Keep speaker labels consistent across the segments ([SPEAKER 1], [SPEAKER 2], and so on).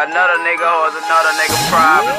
[SPEAKER 1] Another nigga hoes another nigga problem.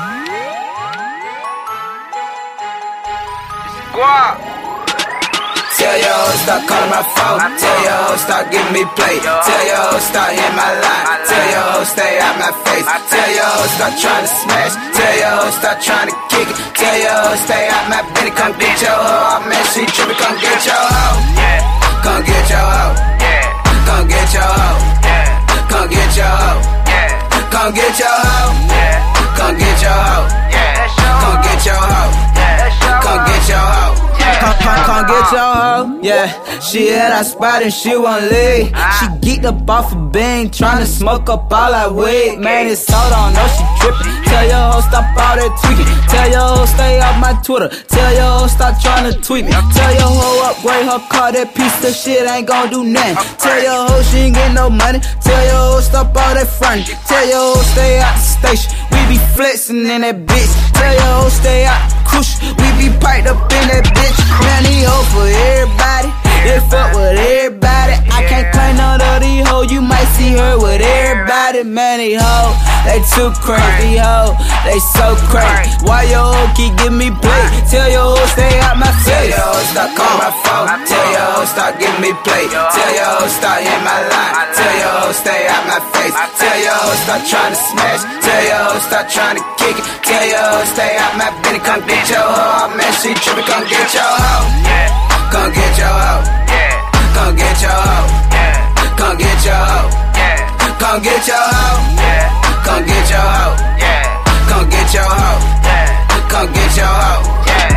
[SPEAKER 1] Squad.
[SPEAKER 2] Tell your hoes stop calling my phone. Tell your hoes stop giving me play. Tell your hoes stop hitting my line. Tell your hoes stay out my face. Tell your hoes stop trying to smash. Tell your hoes stop trying to kick it. Tell your hoes stay out my belly. Come get your hoe. Oh man, she trippin'. Come get your hoe. Come get your hoe. Come get your hoe. Come get your hoe. Come get your hoe. Come get your hoe. Come get your hoe. Come get your hoe.
[SPEAKER 3] Come get your hoe, yeah. She hit our spot and she won't leave. She geeked up off a bean, tryna smoke up all that weed. Man, it's so don't know she trippin'. Tell your hoe stop all that tweaking. Tell your hoe stay off my Twitter. Tell your hoe stop tryna tweet me. Tell your hoe upgrade her car, that piece of shit ain't gon' do nothing. Tell your hoe she ain't get no money. Tell your hoe stop all that frontin'. Tell your hoe stay out the station. We be flexin' in that bitch. Tell your hoe stay out the cushion. We be piped up in that bitch. Man, these hoes for everybody. They fuck with everybody. I can't claim none of these hoes. You might see her with everybody. Man, these hoes, they too crazy. Hoes, they so crazy. Why your hoe keep giving me play? Tell your hoe stay out my face.
[SPEAKER 2] Tell your hoe stop calling my phone. Tell your hoe stop giving me play. Tell your hoe stop hitting my line. Tell your hoe stay out my face. Tell your hoe stop trying to smash. Tell your hoe stop trying to kick it. Tell your hoe stay out my belly. Come get your hoe. Oh man, she trippin'. Come get your hoe. Come get your hoe. Come get your hoe. Come get your hoe. Come get your hoe. Come get your hoe. Come get your hoe. Come get your hoe.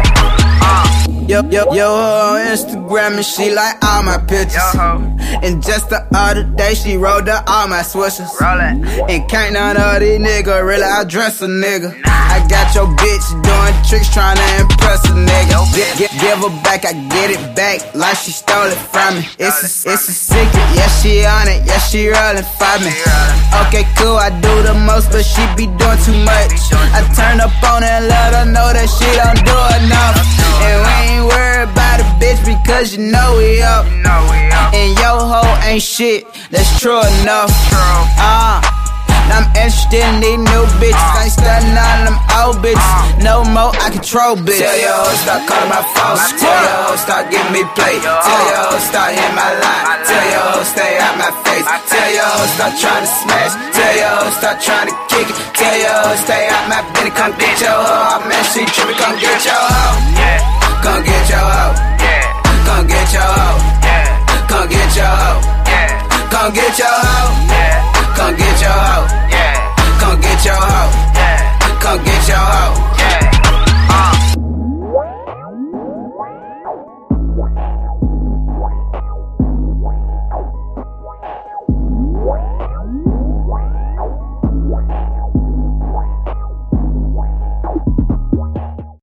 [SPEAKER 3] Yo, on Instagram and she like all my pictures. And just the other day she rolled up all my swishers. And can't none of these niggas really outdress a nigga. I got your bitch doing tricks trying to impress a nigga. Give her back, I get it back like she stole it from me. It's a secret, yeah she on it, yeah she rollin' for me. Okay cool, I do the most but she be doing too much. I turn up on her and let her know that she don't do enough. And we ain't worried about a bitch because you know we up. And yo hoe ain't shit, that's true enough. I'm interested in these new bitches. Ain't studying on them old bitches. No more, I control bitch.
[SPEAKER 2] Tell your hoe stop calling my phone. Tell your hoe stop giving me play. Tell your hoe stop hitting my line. Tell your hoe stay out my face. Tell your hoe stop trying to smash. Tell your hoe stop trying to kick it. Tell your hoe stay out my belly. Come get your hoe. Oh man, she trippin'. Come get your hoe. Come get your hoe. Come get your hoe. Come get your hoe. Come get your hoe.